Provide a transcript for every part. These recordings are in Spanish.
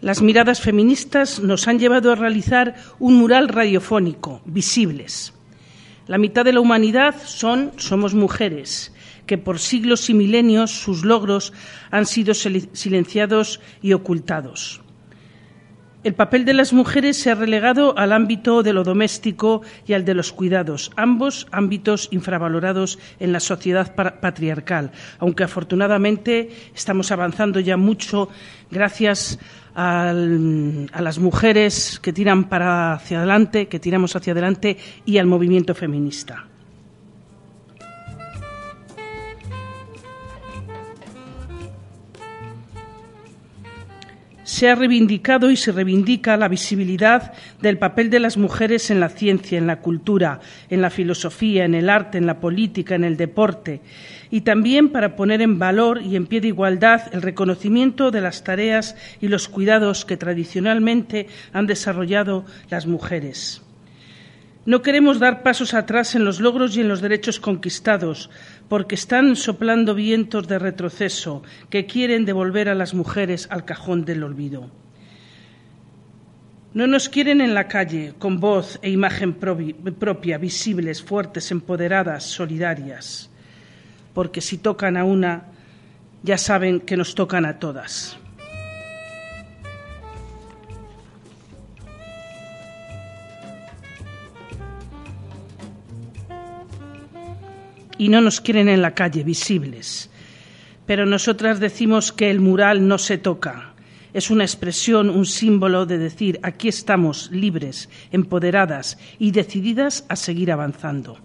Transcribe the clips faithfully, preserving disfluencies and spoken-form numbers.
Las miradas feministas nos han llevado a realizar un mural radiofónico, Visibles. La mitad de la humanidad son, somos mujeres, que por siglos y milenios sus logros han sido silenciados y ocultados. El papel de las mujeres se ha relegado al ámbito de lo doméstico y al de los cuidados, ambos ámbitos infravalorados en la sociedad patriarcal, aunque afortunadamente estamos avanzando ya mucho gracias al, a las mujeres que tiran para hacia adelante, que tiramos hacia adelante y al movimiento feminista. Se ha reivindicado y se reivindica la visibilidad del papel de las mujeres en la ciencia, en la cultura, en la filosofía, en el arte, en la política, en el deporte, y también para poner en valor y en pie de igualdad el reconocimiento de las tareas y los cuidados que tradicionalmente han desarrollado las mujeres. No queremos dar pasos atrás en los logros y en los derechos conquistados, porque están soplando vientos de retroceso que quieren devolver a las mujeres al cajón del olvido. No nos quieren en la calle, con voz e imagen propia, visibles, fuertes, empoderadas, solidarias, porque si tocan a una, ya saben que nos tocan a todas. Y no nos quieren en la calle, visibles. Pero nosotras decimos que el mural no se toca. Es una expresión, un símbolo de decir, aquí estamos, libres, empoderadas y decididas a seguir avanzando.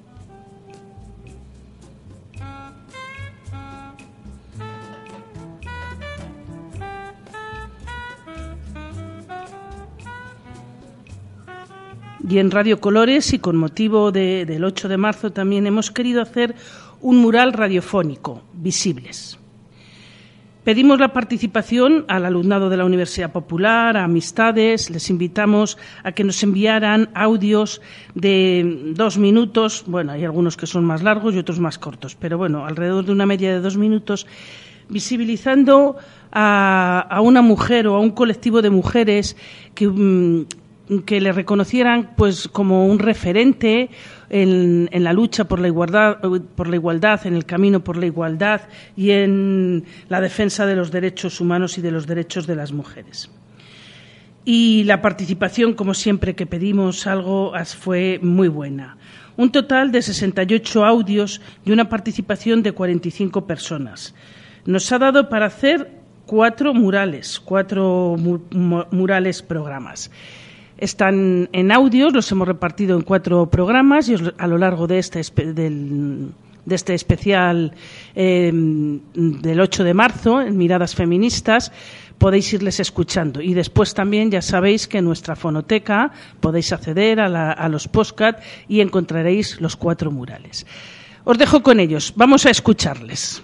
Y en Radio Colores, y con motivo de, del ocho de marzo, también hemos querido hacer un mural radiofónico, Visibles. Pedimos la participación al alumnado de la Universidad Popular, a amistades, les invitamos a que nos enviaran audios de dos minutos, bueno, hay algunos que son más largos y otros más cortos, pero bueno, alrededor de una media de dos minutos, visibilizando a, a una mujer o a un colectivo de mujeres que... Um, que le reconocieran pues como un referente en, en la lucha por la igualdad, por la igualdad, en el camino por la igualdad y en la defensa de los derechos humanos y de los derechos de las mujeres. Y la participación, como siempre que pedimos algo, fue muy buena. Un total de sesenta y ocho audios y una participación de cuarenta y cinco personas. Nos ha dado para hacer cuatro murales, cuatro mu- murales programas. Están en audios, los hemos repartido en cuatro programas y a lo largo de este, del, de este especial eh, del ocho de marzo, en Miradas Feministas, podéis irles escuchando. Y después también ya sabéis que en nuestra fonoteca podéis acceder a, la, a los podcast y encontraréis los cuatro murales. Os dejo con ellos, vamos a escucharles.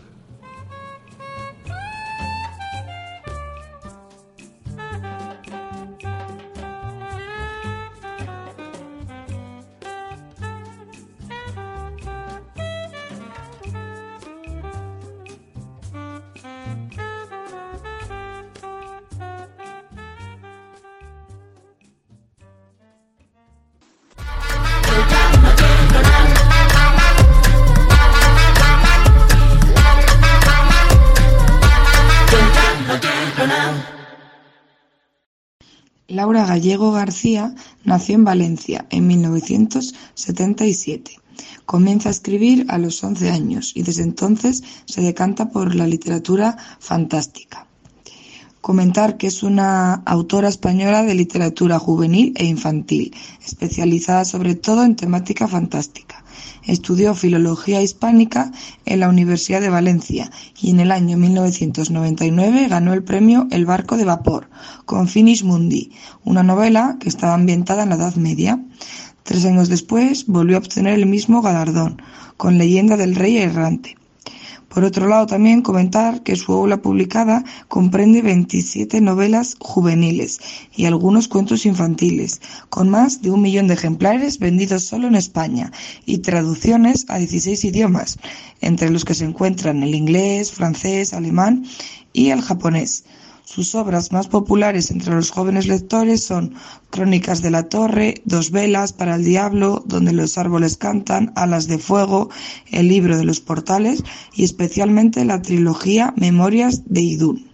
Laura Gallego García nació en Valencia en mil novecientos setenta y siete. Comienza a escribir a los once años y desde entonces se decanta por la literatura fantástica. Comentar que es una autora española de literatura juvenil e infantil, especializada sobre todo en temática fantástica. Estudió Filología Hispánica en la Universidad de Valencia y en el año mil novecientos noventa y nueve ganó el premio El barco de vapor con Finis Mundi, una novela que estaba ambientada en la Edad Media. Tres años después volvió a obtener el mismo galardón con Leyenda del Rey Errante. Por otro lado, también comentar que su obra publicada comprende veintisiete novelas juveniles y algunos cuentos infantiles, con más de un millón de ejemplares vendidos solo en España y traducciones a dieciséis idiomas, entre los que se encuentran el inglés, francés, alemán y el japonés. Sus obras más populares entre los jóvenes lectores son Crónicas de la Torre, Dos velas para el diablo, Donde los árboles cantan, Alas de fuego, El libro de los portales y especialmente la trilogía Memorias de Idún.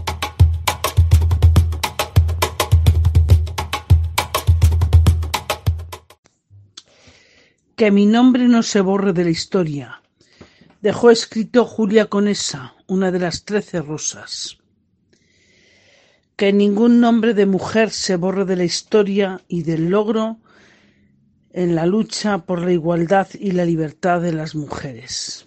Que mi nombre no se borre de la historia. Dejó escrito Julia Conesa, una de las trece rosas. Que ningún nombre de mujer se borre de la historia y del logro en la lucha por la igualdad y la libertad de las mujeres.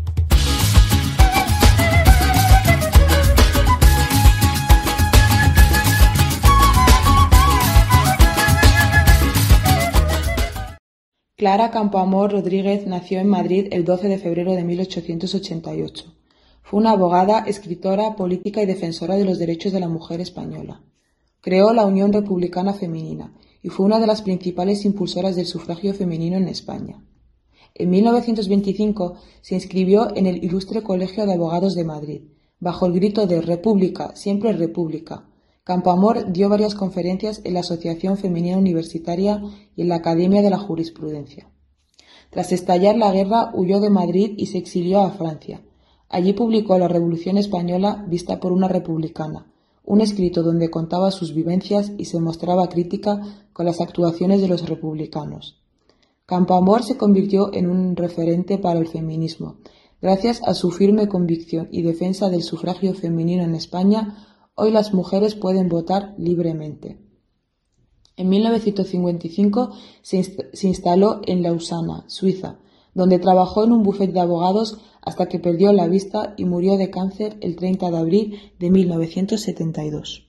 Clara Campoamor Rodríguez nació en Madrid el doce de febrero de mil ochocientos ochenta y ocho. Fue una abogada, escritora, política y defensora de los derechos de la mujer española. Creó la Unión Republicana Femenina y fue una de las principales impulsoras del sufragio femenino en España. En mil novecientos veinticinco se inscribió en el Ilustre Colegio de Abogados de Madrid, bajo el grito de «República, siempre República». Campoamor dio varias conferencias en la Asociación Femenina Universitaria y en la Academia de la Jurisprudencia. Tras estallar la guerra, huyó de Madrid y se exilió a Francia. Allí publicó La Revolución Española vista por una republicana, un escrito donde contaba sus vivencias y se mostraba crítica con las actuaciones de los republicanos. Campoamor se convirtió en un referente para el feminismo. Gracias a su firme convicción y defensa del sufragio femenino en España, hoy las mujeres pueden votar libremente. En mil novecientos cincuenta y cinco se, inst- se instaló en Lausana, Suiza, donde trabajó en un bufete de abogados hasta que perdió la vista y murió de cáncer el treinta de abril de mil novecientos setenta y dos.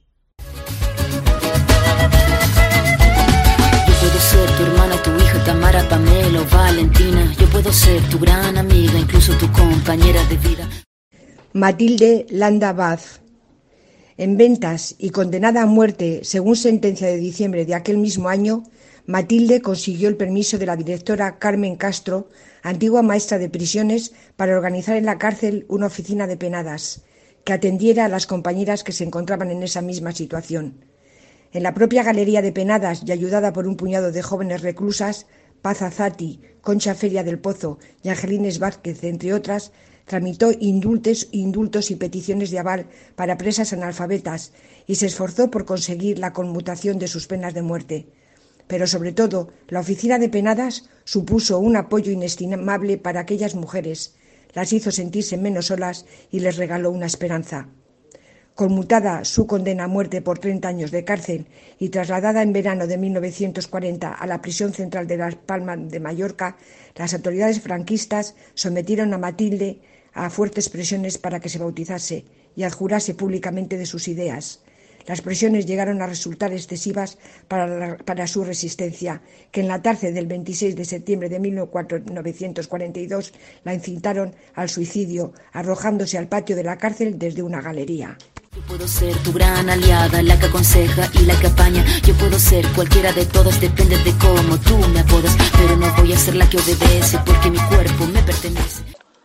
Yo puedo ser tu hermana, tu hija, Tamara, Pamela o Valentina. Yo puedo ser tu gran amiga, incluso tu compañera de vida. Matilde Landa Vaz. En ventas y condenada a muerte, según sentencia de diciembre de aquel mismo año, Matilde consiguió el permiso de la directora Carmen Castro, antigua maestra de prisiones, para organizar en la cárcel una oficina de penadas, que atendiera a las compañeras que se encontraban en esa misma situación. En la propia galería de penadas y ayudada por un puñado de jóvenes reclusas, Paz Azati, Concha Feria del Pozo y Angelines Vázquez, entre otras, tramitó indultos, indultos y peticiones de aval para presas analfabetas y se esforzó por conseguir la conmutación de sus penas de muerte. Pero sobre todo, la oficina de penadas supuso un apoyo inestimable para aquellas mujeres, las hizo sentirse menos solas y les regaló una esperanza. Conmutada su condena a muerte por treinta años de cárcel y trasladada en verano de mil novecientos cuarenta a la prisión central de Las Palmas de Mallorca, las autoridades franquistas sometieron a Matilde a fuertes presiones para que se bautizase y adjurase públicamente de sus ideas. Las presiones llegaron a resultar excesivas para, la, para su resistencia, que en la tarde del veintiséis de septiembre de mil novecientos cuarenta y dos la incitaron al suicidio, arrojándose al patio de la cárcel desde una galería. Yo puedo ser tu gran aliada, la que aconseja y la que apaña. Yo puedo ser cualquiera de todas, depende de cómo tú me apodas. Pero no voy a ser la que obedece, porque mi cuerpo me pertenece.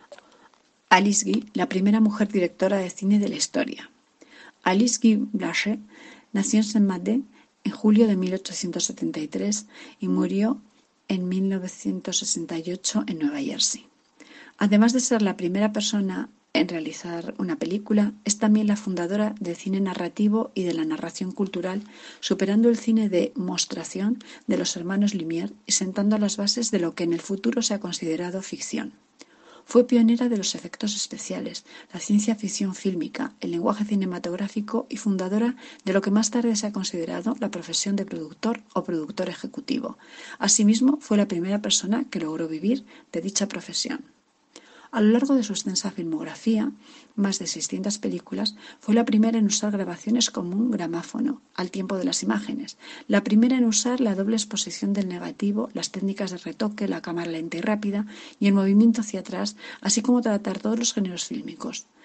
Alice Guy, la primera mujer directora de cine de la historia. Alice Guy Blaché nació en Saint-Mandé en julio de mil ochocientos setenta y tres y murió en mil novecientos sesenta y ocho en Nueva Jersey. Además de ser la primera persona en realizar una película, es también la fundadora del cine narrativo y de la narración cultural, superando el cine de mostración de los hermanos Lumière y sentando las bases de lo que en el futuro se ha considerado ficción. Fue pionera de los efectos especiales, la ciencia ficción fílmica, el lenguaje cinematográfico y fundadora de lo que más tarde se ha considerado la profesión de productor o productor ejecutivo. Asimismo, fue la primera persona que logró vivir de dicha profesión. A lo largo de su extensa filmografía, más de seiscientas películas, fue la primera en usar grabaciones como un gramáfono, al tiempo de las imágenes, la primera en usar la doble exposición del negativo, las técnicas de retoque, la cámara lenta y rápida y el movimiento hacia atrás, así como tratar todos los géneros fílmicos.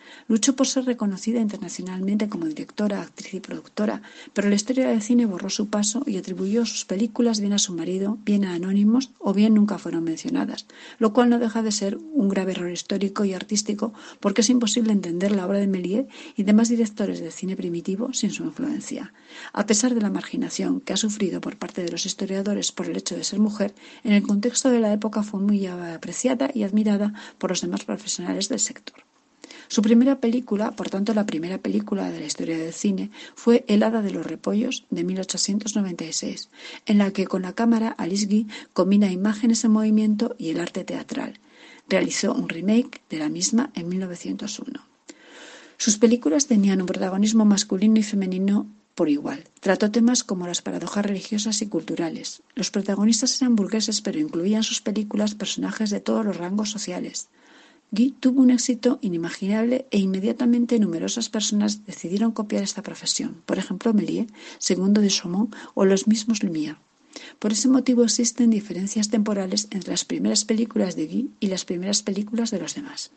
Luchó por ser reconocida internacionalmente como directora, actriz y productora, pero la historia del cine borró su paso y atribuyó sus películas bien a su marido, bien a anónimos o bien nunca fueron mencionadas, lo cual no deja de ser un grave error histórico y artístico porque es imposible entender la obra de Méliès y demás directores del cine primitivo sin su influencia. A pesar de la marginación que ha sufrido por parte de los historiadores por el hecho de ser mujer, en el contexto de la época fue muy apreciada y admirada por los demás profesionales del sector. Su primera película, por tanto la primera película de la historia del cine, fue El hada de los repollos, de mil ochocientos noventa y seis, en la que con la cámara Alice Guy combina imágenes en movimiento y el arte teatral. Realizó un remake de la misma en mil novecientos uno. Sus películas tenían un protagonismo masculino y femenino por igual. Trató temas como las paradojas religiosas y culturales. Los protagonistas eran burgueses, pero incluían en sus películas personajes de todos los rangos sociales. Guy tuvo un éxito inimaginable e inmediatamente numerosas personas decidieron copiar esta profesión, por ejemplo Méliès, Segundo de Chaumont o los mismos Lumière. Por ese motivo existen diferencias temporales entre las primeras películas de Guy y las primeras películas de los demás.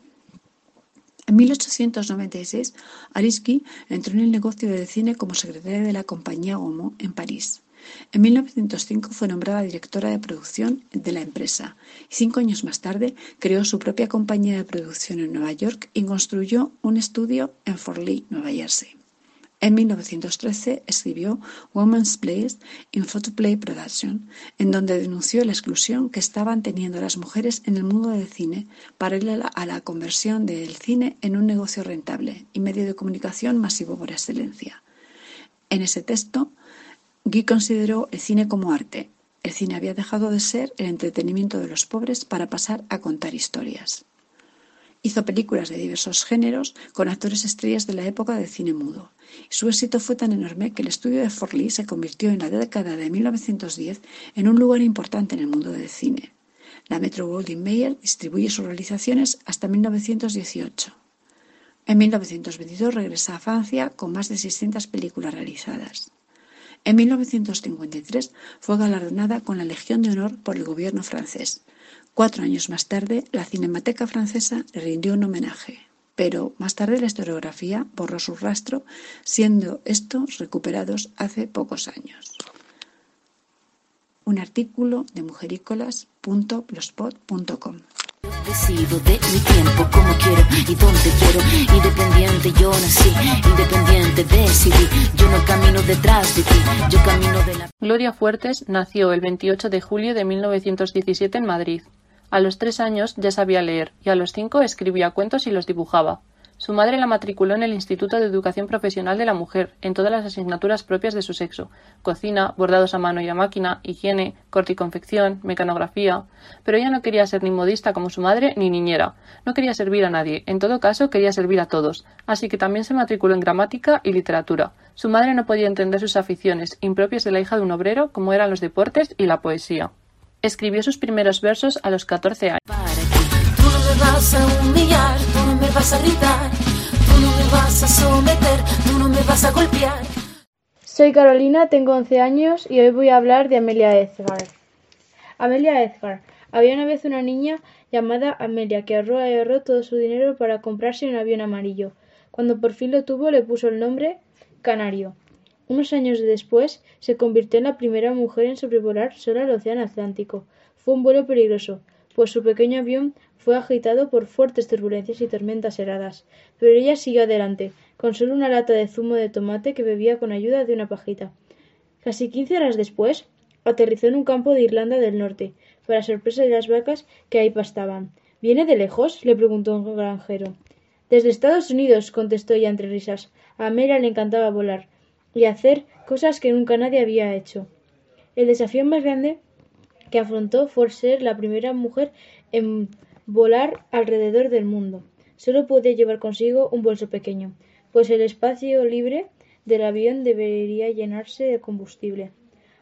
En mil ochocientos noventa y seis, Alice Guy entró en el negocio del cine como secretaria de la compañía Gaumont en París. En mil novecientos cinco fue nombrada directora de producción de la empresa y cinco años más tarde creó su propia compañía de producción en Nueva York y construyó un estudio en Fort Lee, Nueva Jersey. En mil novecientos trece escribió Woman's Place in Photoplay Production, en donde denunció la exclusión que estaban teniendo las mujeres en el mundo del cine, paralela a la conversión del cine en un negocio rentable y medio de comunicación masivo por excelencia. En ese texto, Guy consideró el cine como arte. El cine había dejado de ser el entretenimiento de los pobres para pasar a contar historias. Hizo películas de diversos géneros con actores estrellas de la época del cine mudo. Y su éxito fue tan enorme que el estudio de Fort Lee se convirtió en la década de mil novecientos diez en un lugar importante en el mundo del cine. La Metro-Goldwyn-Mayer distribuye sus realizaciones hasta mil novecientos dieciocho. En mil novecientos veintidós regresa a Francia con más de seiscientas películas realizadas. En mil novecientos cincuenta y tres fue galardonada con la Legión de Honor por el gobierno francés. Cuatro años más tarde, la Cinemateca Francesa le rindió un homenaje, pero más tarde la historiografía borró su rastro, siendo estos recuperados hace pocos años. Un artículo de mujerícolas punto blogspot punto com. Decido de mi tiempo como quiero y donde quiero. Independiente yo nací, independiente decidí. Yo no camino detrás de ti, yo camino de la... Gloria Fuertes nació el veintiocho de julio de mil novecientos diecisiete en Madrid. A los tres años ya sabía leer y a los cinco escribía cuentos y los dibujaba. Su madre la matriculó en el Instituto de Educación Profesional de la Mujer, en todas las asignaturas propias de su sexo: cocina, bordados a mano y a máquina, higiene, corte y confección, mecanografía. Pero ella no quería ser ni modista como su madre ni niñera. No quería servir a nadie, en todo caso quería servir a todos, así que también se matriculó en gramática y literatura. Su madre no podía entender sus aficiones, impropias de la hija de un obrero, como eran los deportes y la poesía. Escribió sus primeros versos a los catorce años. Tú no me vas a humillar, tú no me vas a gritar, tú no me vas a someter, tú no me vas a golpear. Soy Carolina, tengo once años y hoy voy a hablar de Amelia Earhart. Amelia Earhart. Había una vez una niña llamada Amelia que ahorró y ahorró todo su dinero para comprarse un avión amarillo. Cuando por fin lo tuvo, le puso el nombre Canario. Unos años después, se convirtió en la primera mujer en sobrevolar sola el océano Atlántico. Fue un vuelo peligroso, pues su pequeño avión fue agitado por fuertes turbulencias y tormentas heladas, pero ella siguió adelante, con solo una lata de zumo de tomate que bebía con ayuda de una pajita. Casi quince horas después, aterrizó en un campo de Irlanda del Norte, para sorpresa de las vacas que ahí pastaban. ¿Viene de lejos?, le preguntó un granjero. Desde Estados Unidos, contestó ella entre risas. A Amelia le encantaba volar y hacer cosas que nunca nadie había hecho. El desafío más grande que afrontó fue ser la primera mujer en volar alrededor del mundo. Solo podía llevar consigo un bolso pequeño, pues el espacio libre del avión debería llenarse de combustible.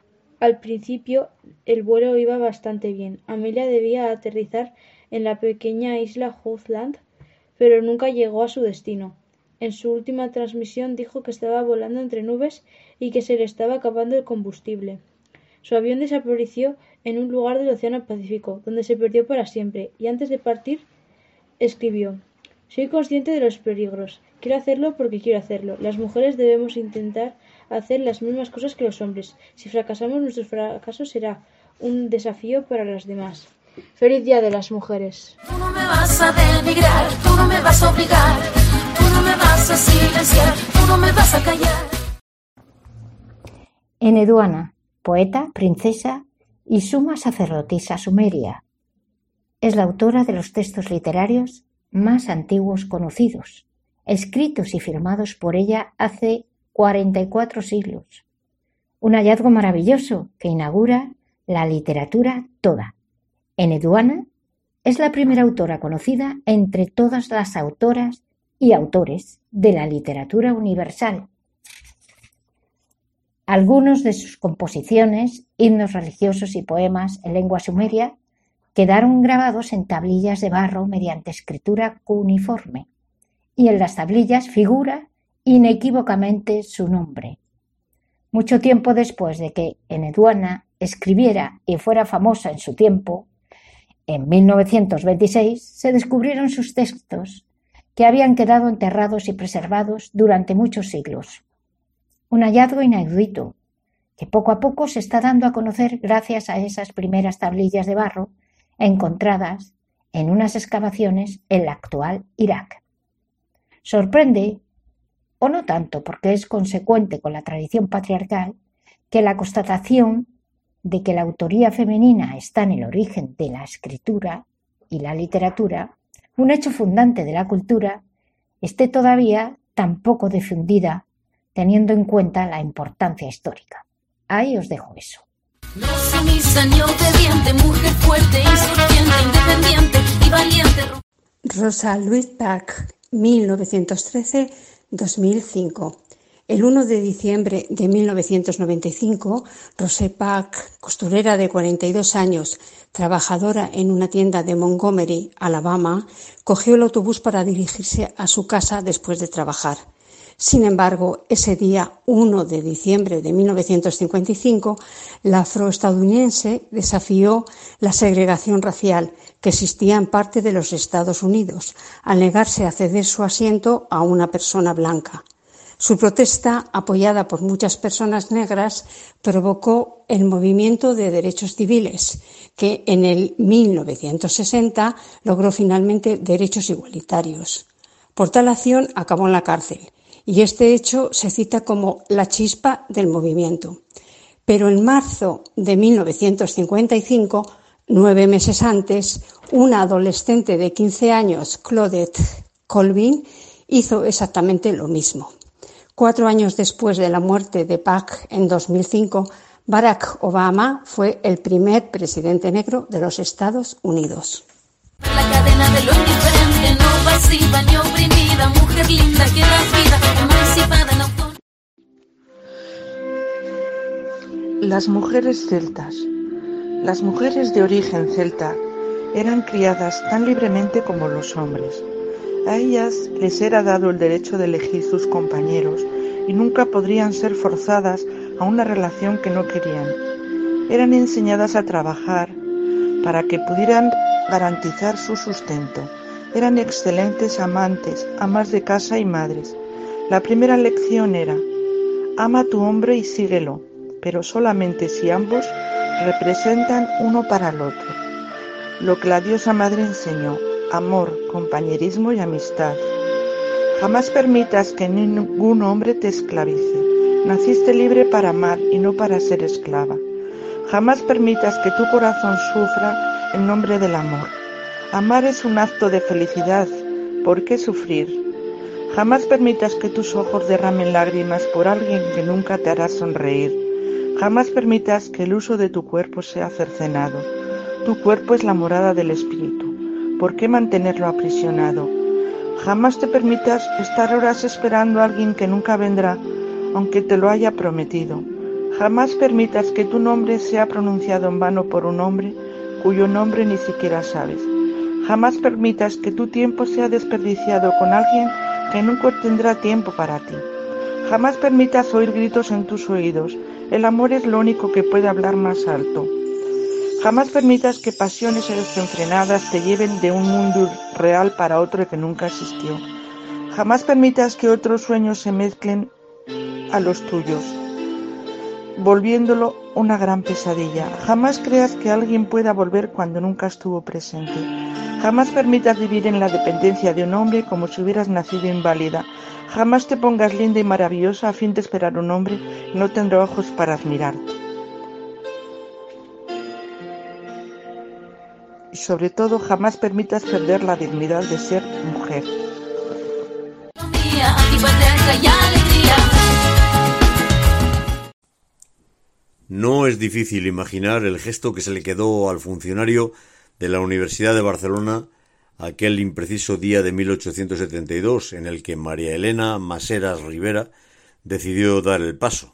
Al principio el vuelo iba bastante bien. Amelia debía aterrizar en la pequeña isla Houtland, pero nunca llegó a su destino. En su última transmisión dijo que estaba volando entre nubes y que se le estaba acabando el combustible. Su avión desapareció en un lugar del Océano Pacífico, donde se perdió para siempre, y antes de partir escribió: Soy consciente de los peligros. Quiero hacerlo porque quiero hacerlo. Las mujeres debemos intentar hacer las mismas cosas que los hombres. Si fracasamos, nuestro fracaso será un desafío para las demás. Feliz Día de las Mujeres. Tú no me vas a denigrar, tú no me vas a obligar, tú no me vas a silenciar, tú no me vas a callar. Enheduanna, poeta, princesa y suma sacerdotisa sumeria. Es la autora de los textos literarios más antiguos conocidos, escritos y firmados por ella hace cuarenta y cuatro siglos. Un hallazgo maravilloso que inaugura la literatura toda. Enheduanna es la primera autora conocida entre todas las autoras y autores de la literatura universal. Algunos de sus composiciones, himnos religiosos y poemas en lengua sumeria quedaron grabados en tablillas de barro mediante escritura cuneiforme, y en las tablillas figura inequívocamente su nombre. Mucho tiempo después de que Enheduanna escribiera y fuera famosa en su tiempo, en mil novecientos veintiséis se descubrieron sus textos, que habían quedado enterrados y preservados durante muchos siglos. Un hallazgo inaudito, que poco a poco se está dando a conocer gracias a esas primeras tablillas de barro encontradas en unas excavaciones en la actual Irak. Sorprende, o no tanto porque es consecuente con la tradición patriarcal, que la constatación de que la autoría femenina está en el origen de la escritura y la literatura, un hecho fundante de la cultura, esté todavía tan poco difundida teniendo en cuenta la importancia histórica. Ahí os dejo eso. No sumisa ni obediente, mujer fuerte, insurgente, independiente y valiente. Rosa Louise Pack, mil novecientos trece a dos mil cinco. El uno de diciembre de mil novecientos noventa y cinco, Rose Pack, costurera de cuarenta y dos años, trabajadora en una tienda de Montgomery, Alabama, cogió el autobús para dirigirse a su casa después de trabajar. Sin embargo, ese día uno de diciembre de mil novecientos cincuenta y cinco, la afroestadounidense desafió la segregación racial que existía en parte de los Estados Unidos, al negarse a ceder su asiento a una persona blanca. Su protesta, apoyada por muchas personas negras, provocó el movimiento de derechos civiles, que en el mil novecientos sesenta logró finalmente derechos igualitarios. Por tal acción acabó en la cárcel, y este hecho se cita como la chispa del movimiento. Pero en marzo de mil novecientos cincuenta y cinco, nueve meses antes, una adolescente de quince años, Claudette Colvin, hizo exactamente lo mismo. Cuatro años después de la muerte de Pack en dos mil cinco, Barack Obama fue el primer presidente negro de los Estados Unidos. La cadena de lo indiferente, no pasiva ni oprimida, mujer linda que das vida, emancipada en autor. Las mujeres celtas. Las mujeres de origen celta eran criadas tan libremente como los hombres. A ellas les era dado el derecho de elegir sus compañeros y nunca podrían ser forzadas a una relación que no querían. Eran enseñadas a trabajar para que pudieran garantizar su sustento. Eran excelentes amantes, amas de casa y madres. La primera lección era: ama a tu hombre y síguelo, pero solamente si ambos representan uno para el otro. Lo que la diosa madre enseñó: amor, compañerismo y amistad. Jamás permitas que ningún hombre te esclavice. Naciste libre para amar y no para ser esclava. Jamás permitas que tu corazón sufra en nombre del amor. Amar es un acto de felicidad. ¿Por qué sufrir? Jamás permitas que tus ojos derramen lágrimas por alguien que nunca te hará sonreír. Jamás permitas que el uso de tu cuerpo sea cercenado. Tu cuerpo es la morada del espíritu. ¿Por qué mantenerlo aprisionado? Jamás te permitas estar horas esperando a alguien que nunca vendrá, aunque te lo haya prometido. Jamás permitas que tu nombre sea pronunciado en vano por un hombre cuyo nombre ni siquiera sabes. Jamás permitas que tu tiempo sea desperdiciado con alguien que nunca tendrá tiempo para ti. Jamás permitas oír gritos en tus oídos. El amor es lo único que puede hablar más alto. Jamás permitas que pasiones desenfrenadas te lleven de un mundo real para otro que nunca existió. Jamás permitas que otros sueños se mezclen a los tuyos, volviéndolo una gran pesadilla. Jamás creas que alguien pueda volver cuando nunca estuvo presente. Jamás permitas vivir en la dependencia de un hombre como si hubieras nacido inválida. Jamás te pongas linda y maravillosa a fin de esperar un hombre que no tendrá ojos para admirarte. Y sobre todo, jamás permitas perder la dignidad de ser mujer. No es difícil imaginar el gesto que se le quedó al funcionario de la Universidad de Barcelona aquel impreciso día de mil ochocientos setenta y dos, en el que María Elena Maseras Rivera decidió dar el paso.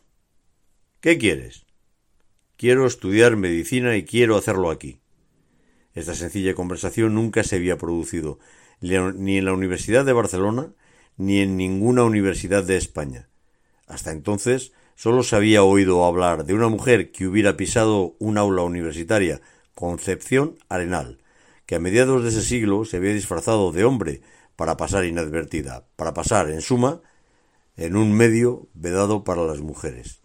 ¿Qué quieres? Quiero estudiar medicina y quiero hacerlo aquí. Esta sencilla conversación nunca se había producido, ni en la Universidad de Barcelona, ni en ninguna universidad de España. Hasta entonces solo se había oído hablar de una mujer que hubiera pisado un aula universitaria, Concepción Arenal, que a mediados de ese siglo se había disfrazado de hombre para pasar inadvertida, para pasar, en suma, en un medio vedado para las mujeres.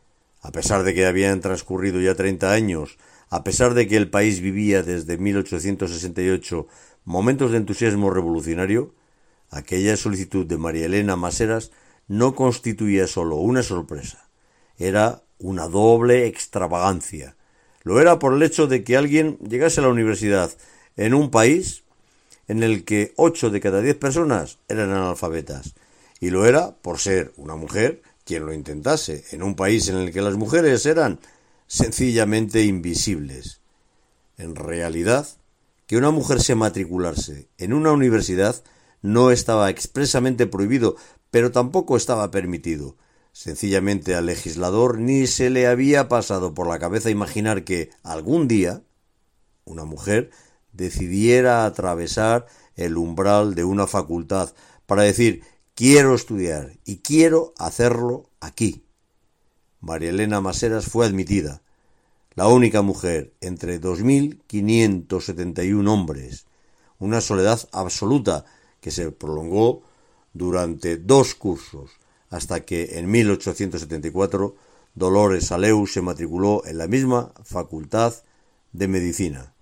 A pesar de que habían transcurrido ya treinta años, a pesar de que el país vivía desde mil ochocientos sesenta y ocho momentos de entusiasmo revolucionario, aquella solicitud de María Elena Maseras no constituía solo una sorpresa, era una doble extravagancia. Lo era por el hecho de que alguien llegase a la universidad en un país en el que ocho de cada diez personas eran analfabetas, y lo era por ser una mujer quien lo intentase, en un país en el que las mujeres eran sencillamente invisibles. En realidad, que una mujer se matriculase en una universidad no estaba expresamente prohibido, pero tampoco estaba permitido. Sencillamente al legislador ni se le había pasado por la cabeza imaginar que algún día una mujer decidiera atravesar el umbral de una facultad para decir: quiero estudiar y quiero hacerlo aquí. María Elena Maseras fue admitida, la única mujer entre dos mil quinientos setenta y uno hombres, una soledad absoluta que se prolongó durante dos cursos, hasta que en mil ochocientos setenta y cuatro Dolores Aleu se matriculó en la misma Facultad de Medicina.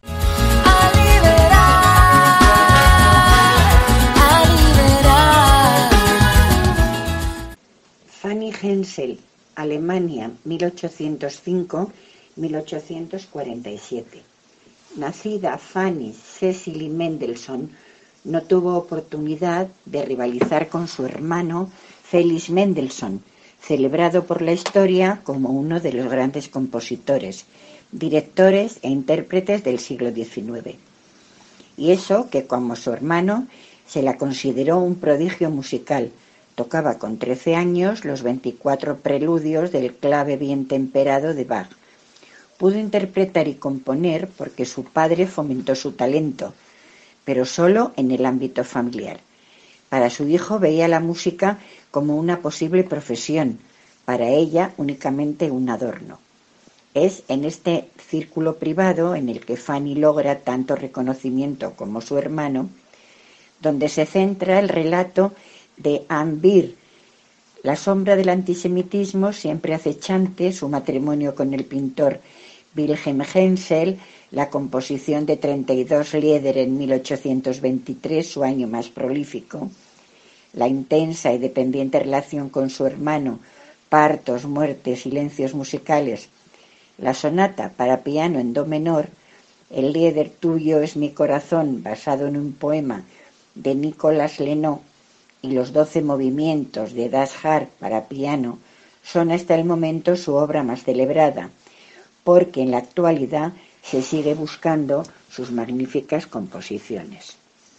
Fanny Hensel, Alemania, mil ochocientos cinco a mil ochocientos cuarenta y siete. Nacida Fanny Cecily Mendelssohn, no tuvo oportunidad de rivalizar con su hermano Felix Mendelssohn, celebrado por la historia como uno de los grandes compositores, directores e intérpretes del siglo diecinueve. Y eso que, como su hermano, se la consideró un prodigio musical. Tocaba con trece años los veinticuatro preludios del clave bien temperado de Bach. Pudo interpretar y componer porque su padre fomentó su talento, pero solo en el ámbito familiar. Para su hijo veía la música como una posible profesión, para ella únicamente un adorno. Es en este círculo privado en el que Fanny logra tanto reconocimiento como su hermano, donde se centra el relato de Anne Bir, la sombra del antisemitismo siempre acechante, su matrimonio con el pintor Wilhelm Hensel, la composición de treinta y dos Lieder en mil ochocientos veintitrés, su año más prolífico, la intensa y dependiente relación con su hermano, partos, muertes, silencios musicales, la sonata para piano en do menor, el Lieder Tuyo es mi corazón, basado en un poema de Nicolas Lenot, y los doce movimientos de Das Harp para piano son hasta el momento su obra más celebrada, porque en la actualidad se sigue buscando sus magníficas composiciones.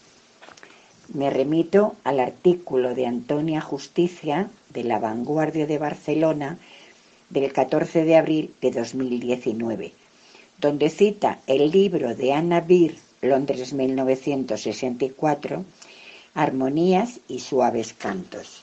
Me remito al artículo de Antonia Justicia de La Vanguardia de Barcelona del catorce de abril de dos mil diecinueve, donde cita el libro de Anna Bir, Londres mil novecientos sesenta y cuatro, Armonías y suaves cantos.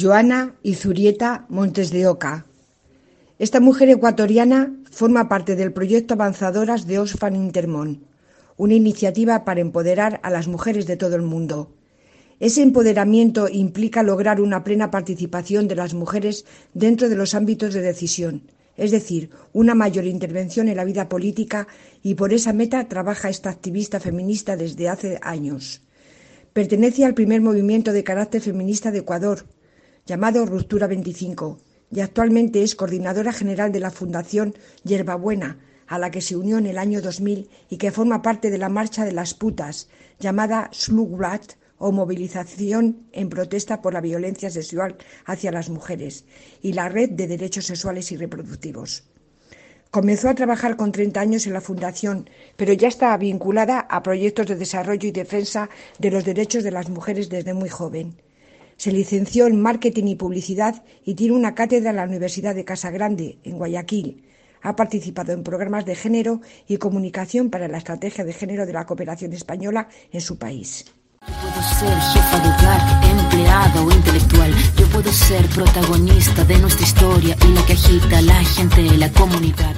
Joana Izurieta Montes de Oca. Esta mujer ecuatoriana forma parte del proyecto Avanzadoras de Oxfam Intermón, una iniciativa para empoderar a las mujeres de todo el mundo. Ese empoderamiento implica lograr una plena participación de las mujeres dentro de los ámbitos de decisión, es decir, una mayor intervención en la vida política, y por esa meta trabaja esta activista feminista desde hace años. Pertenece al primer movimiento de carácter feminista de Ecuador, llamado Ruptura veinticinco, y actualmente es coordinadora general de la Fundación Yerbabuena, a la que se unió en el año dos mil y que forma parte de la Marcha de las Putas, llamada Slugblad, o movilización en protesta por la violencia sexual hacia las mujeres, y la Red de Derechos Sexuales y Reproductivos. Comenzó a trabajar con treinta años en la Fundación, pero ya está vinculada a proyectos de desarrollo y defensa de los derechos de las mujeres desde muy joven. Se licenció en Marketing y Publicidad y tiene una cátedra en la Universidad de Casagrande, en Guayaquil. Ha participado en programas de género y comunicación para la estrategia de género de la cooperación española en su país. Yo puedo ser jefa de hogar, empleada o intelectual. Yo puedo ser protagonista de nuestra historia y la que agita a la gente de la comunidad.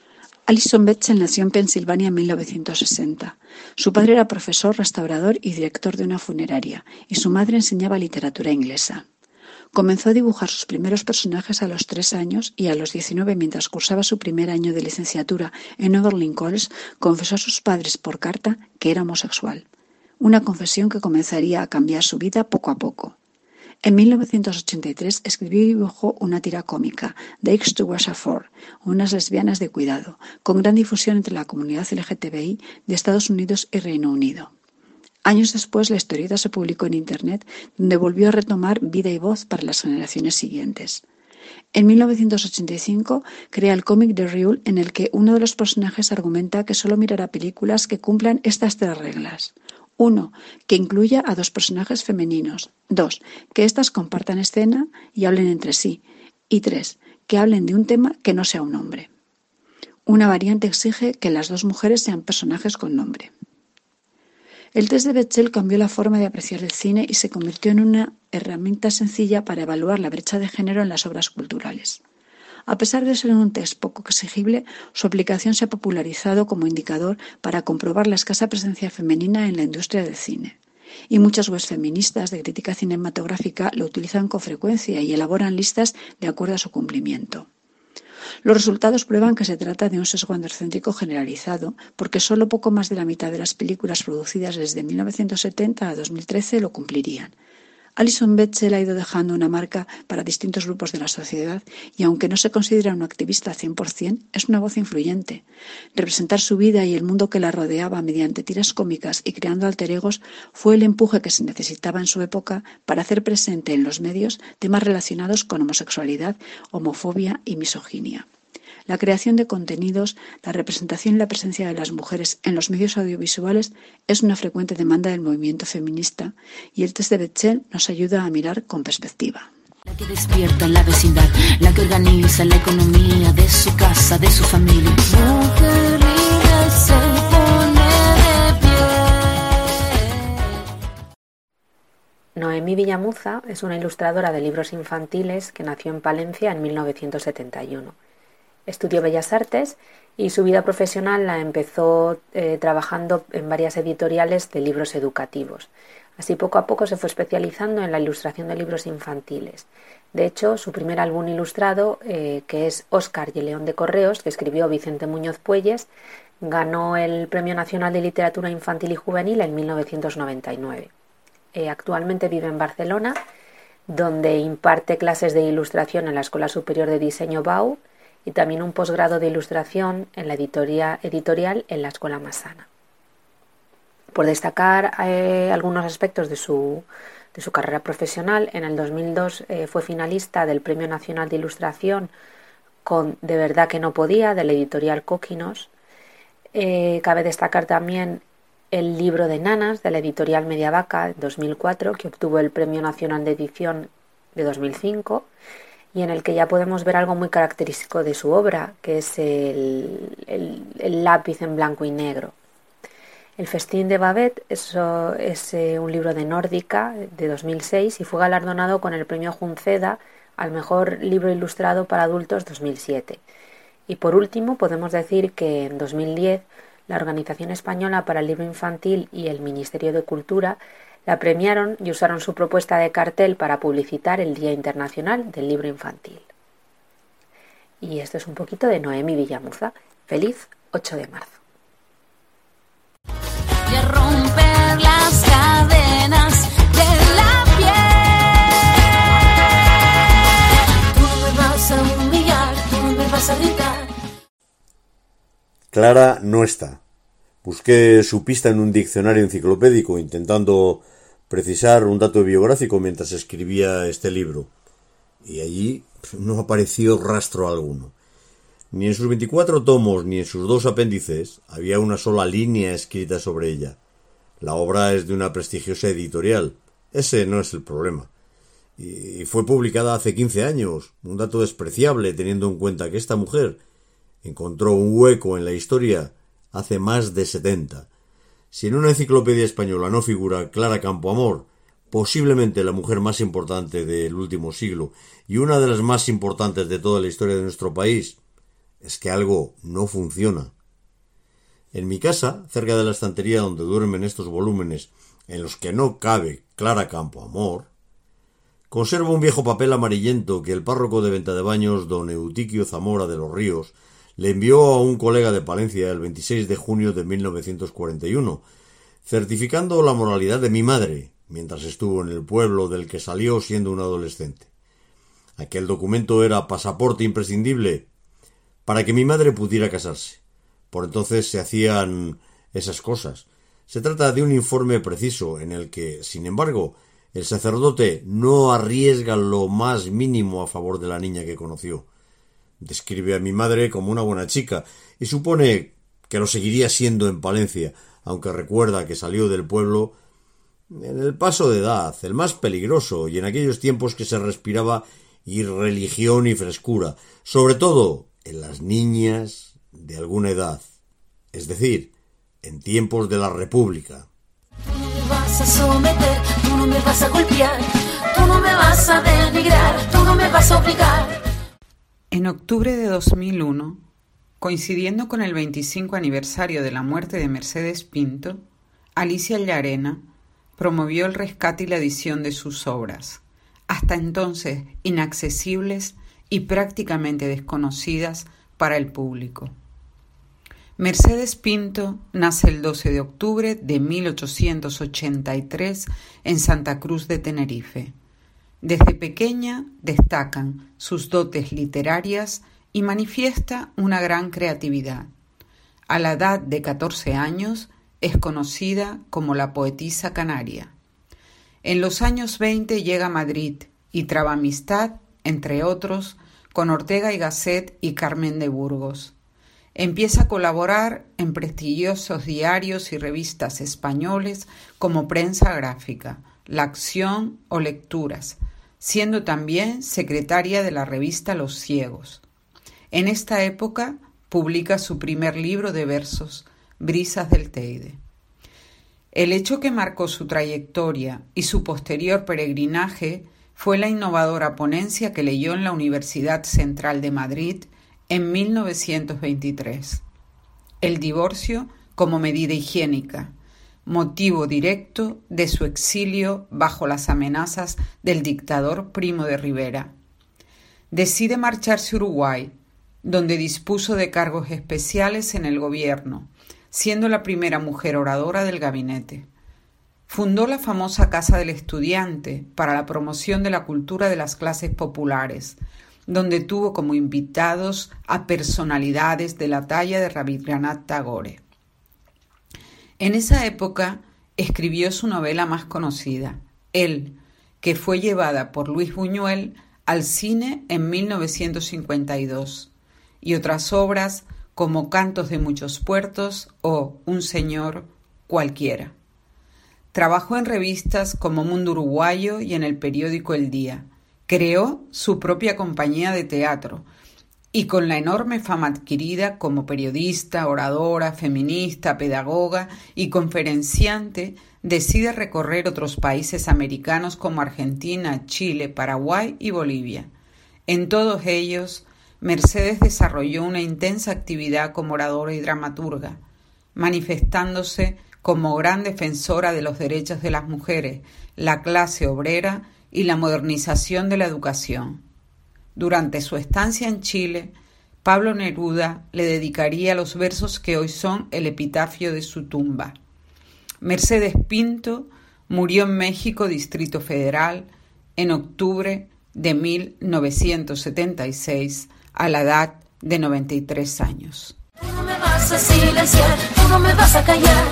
Alison Bechdel nació en Pensilvania en mil novecientos sesenta. Su padre era profesor, restaurador y director de una funeraria, y su madre enseñaba literatura inglesa. Comenzó a dibujar sus primeros personajes a los tres años y a los diecinueve, mientras cursaba su primer año de licenciatura en Oberlin College, confesó a sus padres por carta que era homosexual. Una confesión que comenzaría a cambiar su vida poco a poco. En mil novecientos ochenta y tres escribió y dibujó una tira cómica, Dates to Washa For, unas lesbianas de cuidado, con gran difusión entre la comunidad L G T B I de Estados Unidos y Reino Unido. Años después, la historieta se publicó en Internet, donde volvió a retomar vida y voz para las generaciones siguientes. En mil novecientos ochenta y cinco crea el cómic The Real, en el que uno de los personajes argumenta que solo mirará películas que cumplan estas tres reglas. Uno, que incluya a dos personajes femeninos. Dos, que éstas compartan escena y hablen entre sí. Y tres, que hablen de un tema que no sea un hombre. Una variante exige que las dos mujeres sean personajes con nombre. El test de Bechdel cambió la forma de apreciar el cine y se convirtió en una herramienta sencilla para evaluar la brecha de género en las obras culturales. A pesar de ser un test poco exigible, su aplicación se ha popularizado como indicador para comprobar la escasa presencia femenina en la industria del cine. Y muchas webs feministas de crítica cinematográfica lo utilizan con frecuencia y elaboran listas de acuerdo a su cumplimiento. Los resultados prueban que se trata de un sesgo androcéntrico generalizado, porque solo poco más de la mitad de las películas producidas desde mil novecientos setenta a dos mil trece lo cumplirían. Alison Bechdel ha ido dejando una marca para distintos grupos de la sociedad y, aunque no se considera una activista cien por ciento, es una voz influyente. Representar su vida y el mundo que la rodeaba mediante tiras cómicas y creando alter egos fue el empuje que se necesitaba en su época para hacer presente en los medios temas relacionados con homosexualidad, homofobia y misoginia. La creación de contenidos, la representación y la presencia de las mujeres en los medios audiovisuales es una frecuente demanda del movimiento feminista, y el test de Bechdel nos ayuda a mirar con perspectiva. La que despierta la vecindad, la que organiza la economía de su casa, de su familia. Mujer libre se pone de pie. Noemí Villamuza es una ilustradora de libros infantiles que nació en Palencia en mil novecientos setenta y uno. Estudió Bellas Artes y su vida profesional la empezó eh, trabajando en varias editoriales de libros educativos. Así poco a poco se fue especializando en la ilustración de libros infantiles. De hecho, su primer álbum ilustrado, eh, que es Óscar y el León de Correos, que escribió Vicente Muñoz Puelles, ganó el Premio Nacional de Literatura Infantil y Juvenil en mil novecientos noventa y nueve. Eh, actualmente vive en Barcelona, donde imparte clases de ilustración en la Escuela Superior de Diseño B A U y también un posgrado de ilustración en la editoria, editorial en la Escuela Massana. Por destacar eh, algunos aspectos de su, de su carrera profesional, en el dos mil dos eh, fue finalista del Premio Nacional de Ilustración con De verdad que no podía, de la editorial Coquinos. Eh, cabe destacar también el libro de Nanas, de la editorial Mediavaca, en dos mil cuatro, que obtuvo el Premio Nacional de Edición de dos mil cinco, y en el que ya podemos ver algo muy característico de su obra, que es el, el, el lápiz en blanco y negro. El Festín de Babette eso es eh, un libro de nórdica de dos mil seis y fue galardonado con el premio Junceda al mejor libro ilustrado para adultos dos mil siete. Y por último podemos decir que en dos mil diez la Organización Española para el Libro Infantil y el Ministerio de Cultura la premiaron y usaron su propuesta de cartel para publicitar el Día Internacional del Libro Infantil. Y esto es un poquito de Noemi Villamuza. Feliz ocho de marzo. Y a romper las cadenas de la piel. Tú no me vas a humillar, tú no me vas a gritar. Clara no está. Busqué su pista en un diccionario enciclopédico intentando precisar un dato biográfico mientras escribía este libro. Y allí no apareció rastro alguno. Ni en sus veinticuatro tomos ni en sus dos apéndices había una sola línea escrita sobre ella. La obra es de una prestigiosa editorial. Ese no es el problema. Y fue publicada hace quince años, un dato despreciable teniendo en cuenta que esta mujer encontró un hueco en la historia hace más de setenta. Si en una enciclopedia española no figura Clara Campoamor, posiblemente la mujer más importante del último siglo y una de las más importantes de toda la historia de nuestro país, es que algo no funciona. En mi casa, cerca de la estantería donde duermen estos volúmenes en los que no cabe Clara Campoamor, conservo un viejo papel amarillento que el párroco de Venta de Baños, don Eutiquio Zamora de los Ríos, le envió a un colega de Palencia el veintiséis de junio de mil novecientos cuarenta y uno, certificando la moralidad de mi madre, mientras estuvo en el pueblo del que salió siendo un adolescente. Aquel documento era pasaporte imprescindible para que mi madre pudiera casarse. Por entonces se hacían esas cosas. Se trata de un informe preciso en el que, sin embargo, el sacerdote no arriesga lo más mínimo a favor de la niña que conoció. Describe a mi madre como una buena chica y supone que lo seguiría siendo en Palencia, aunque recuerda que salió del pueblo en el paso de edad, el más peligroso, y en aquellos tiempos que se respiraba irreligión y frescura, sobre todo en las niñas de alguna edad, es decir, en tiempos de la República. Tú no me vas a someter, tú no me vas a golpear, tú no me vas a denigrar, tú no me vas a obligar. En octubre de dos mil uno, coincidiendo con el veinticinco aniversario de la muerte de Mercedes Pinto, Alicia Llarena promovió el rescate y la edición de sus obras, hasta entonces inaccesibles y prácticamente desconocidas para el público. Mercedes Pinto nace el doce de octubre de mil ochocientos ochenta y tres en Santa Cruz de Tenerife. Desde pequeña destacan sus dotes literarias y manifiesta una gran creatividad. A la edad de catorce años es conocida como la poetisa canaria. En los años veinte llega a Madrid y traba amistad, entre otros, con Ortega y Gasset y Carmen de Burgos. Empieza a colaborar en prestigiosos diarios y revistas españoles como Prensa Gráfica, La Acción o Lecturas, siendo también secretaria de la revista Los Ciegos. En esta época publica su primer libro de versos, Brisas del Teide. El hecho que marcó su trayectoria y su posterior peregrinaje fue la innovadora ponencia que leyó en la Universidad Central de Madrid en mil novecientos veintitrés. El divorcio como medida higiénica, motivo directo de su exilio bajo las amenazas del dictador Primo de Rivera. Decide marcharse a Uruguay, donde dispuso de cargos especiales en el gobierno, siendo la primera mujer oradora del gabinete. Fundó la famosa Casa del Estudiante para la promoción de la cultura de las clases populares, donde tuvo como invitados a personalidades de la talla de Rabindranath Tagore. En esa época escribió su novela más conocida, Él, que fue llevada por Luis Buñuel al cine en mil novecientos cincuenta y dos, y otras obras como Cantos de muchos puertos o Un señor cualquiera. Trabajó en revistas como Mundo Uruguayo y en el periódico El Día. Creó su propia compañía de teatro y con la enorme fama adquirida como periodista, oradora, feminista, pedagoga y conferenciante, decide recorrer otros países americanos como Argentina, Chile, Paraguay y Bolivia. En todos ellos, Mercedes desarrolló una intensa actividad como oradora y dramaturga, manifestándose como gran defensora de los derechos de las mujeres, la clase obrera y la modernización de la educación. Durante su estancia en Chile, Pablo Neruda le dedicaría los versos que hoy son el epitafio de su tumba. Mercedes Pinto murió en México, Distrito Federal, en octubre de mil novecientos setenta y seis, a la edad de noventa y tres años. Tú no me vas a silenciar, tú no me vas a callar.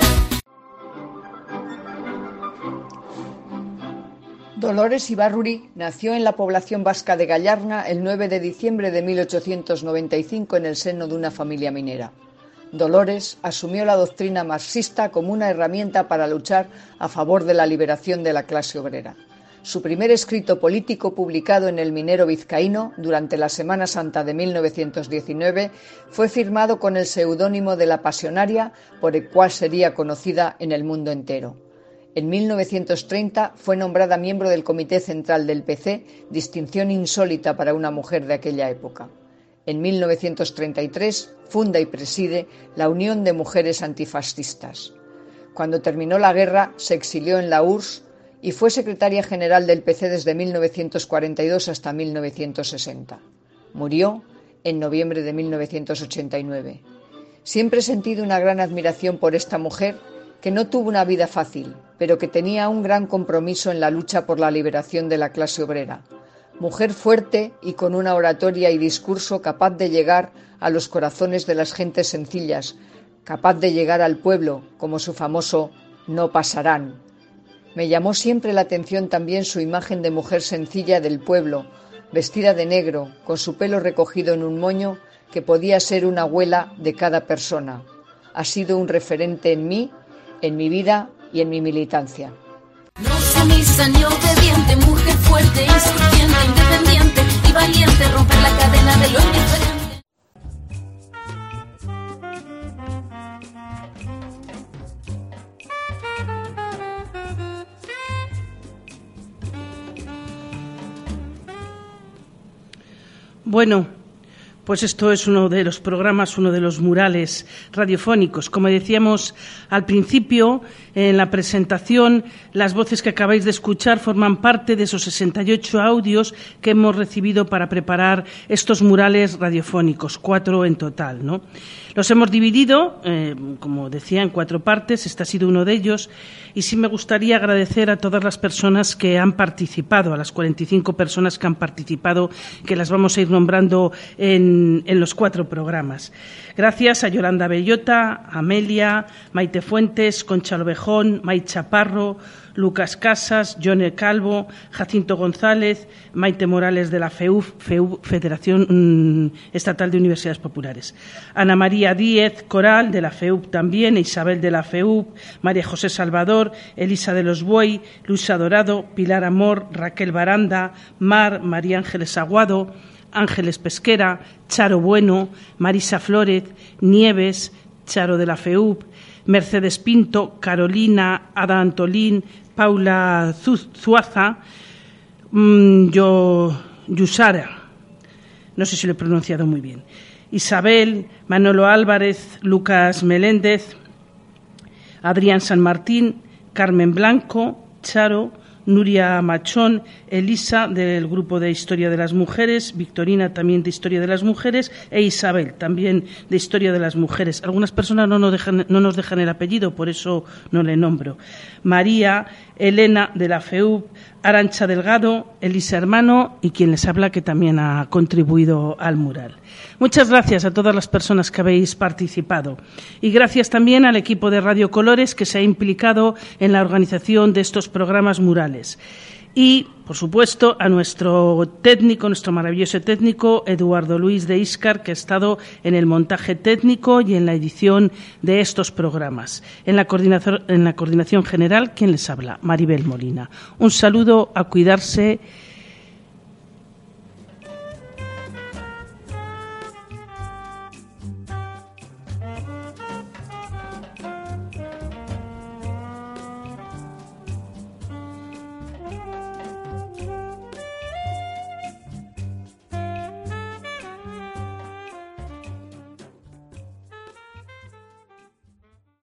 Dolores Ibarruri nació en la población vasca de Gallarna el nueve de diciembre de mil ochocientos noventa y cinco en el seno de una familia minera. Dolores asumió la doctrina marxista como una herramienta para luchar a favor de la liberación de la clase obrera. Su primer escrito político, publicado en El Minero Vizcaíno durante la Semana Santa de mil novecientos diecinueve, fue firmado con el seudónimo de La Pasionaria, por el cual sería conocida en el mundo entero. En mil novecientos treinta fue nombrada miembro del Comité Central del P C, distinción insólita para una mujer de aquella época. En mil novecientos treinta y tres funda y preside la Unión de Mujeres Antifascistas. Cuando terminó la guerra, se exilió en la U R S S y fue secretaria general del P C desde mil novecientos cuarenta y dos hasta mil novecientos sesenta. Murió en noviembre de mil novecientos ochenta y nueve. Siempre he sentido una gran admiración por esta mujer, que no tuvo una vida fácil, pero que tenía un gran compromiso en la lucha por la liberación de la clase obrera. Mujer fuerte y con una oratoria y discurso capaz de llegar a los corazones de las gentes sencillas, capaz de llegar al pueblo, como su famoso "no pasarán". Me llamó siempre la atención también su imagen de mujer sencilla del pueblo, vestida de negro, con su pelo recogido en un moño que podía ser una abuela de cada persona. Ha sido un referente en mí, en mi vida y en mi militancia. No sumisa ni obediente, mujer fuerte, insurgente, independiente y valiente, romper la cadena de lo indiferente. Bueno, pues esto es uno de los programas, uno de los murales radiofónicos. Como decíamos al principio, en la presentación, las voces que acabáis de escuchar forman parte de esos sesenta y ocho audios que hemos recibido para preparar estos murales radiofónicos, cuatro en total, ¿no? Los hemos dividido, eh, como decía, en cuatro partes. Este ha sido uno de ellos. Y sí me gustaría agradecer a todas las personas que han participado, a las cuarenta y cinco personas que han participado, que las vamos a ir nombrando en, en los cuatro programas. Gracias a Yolanda Bellota, Amelia, Maite Fuentes, Concha Lobejón, May Chaparro, Lucas Casas, Yone Calvo, Jacinto González, Maite Morales de la FEUP, FEUP Federación mm, Estatal de Universidades Populares, Ana María Díez Coral de la FEUP también, Isabel de la FEUP, María José Salvador, Elisa de los Buey, Luisa Dorado, Pilar Amor, Raquel Baranda, Mar, María Ángeles Aguado, Ángeles Pesquera, Charo Bueno, Marisa Flórez, Nieves, Charo de la FEUP, Mercedes Pinto, Carolina, Ada Antolín, Paula Zuaza, mmm, yo, Yusara, no sé si lo he pronunciado muy bien, Isabel, Manolo Álvarez, Lucas Meléndez, Adrián San Martín, Carmen Blanco, Charo, Nuria Machón, Elisa del Grupo de Historia de las Mujeres, Victorina también de Historia de las Mujeres e Isabel también de Historia de las Mujeres. Algunas personas no nos dejan, no nos dejan el apellido, por eso no le nombro. María, Elena de la FEUP, Arancha Delgado, Elisa Hermano y quien les habla, que también ha contribuido al mural. Muchas gracias a todas las personas que habéis participado y gracias también al equipo de Radio Colores que se ha implicado en la organización de estos programas murales. Y, por supuesto, a nuestro técnico, nuestro maravilloso técnico, Eduardo Luis de Íscar, que ha estado en el montaje técnico y en la edición de estos programas. En la coordinación, en la coordinación general, ¿quién les habla? Maribel Molina. Un saludo, a cuidarse